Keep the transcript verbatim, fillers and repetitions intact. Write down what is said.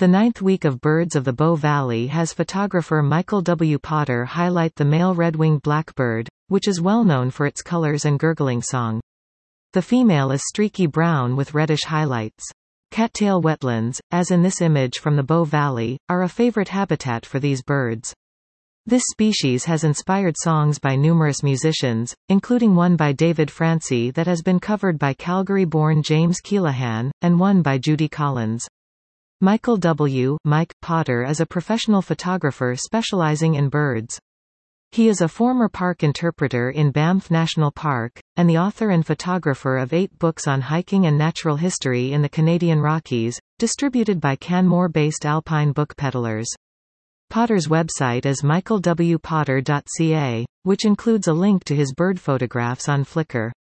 The ninth week of Birds of the Bow Valley has photographer Michael W. Potter highlight the male red-winged blackbird, which is well known for its colors and gurgling song. The female is streaky brown with reddish highlights. Cattail wetlands, as in this image from the Bow Valley, are a favorite habitat for these birds. This species has inspired songs by numerous musicians, including one by David Francy that has been covered by Calgary-born James Keelahan, and one by Judy Collins. Michael W. Mike Potter is a professional photographer specializing in birds. He is a former park interpreter in Banff National Park, and the author and photographer of eight books on hiking and natural history in the Canadian Rockies, distributed by Canmore-based Alpine Book Peddlers. Potter's website is michael w potter dot c a, which includes a link to his bird photographs on Flickr.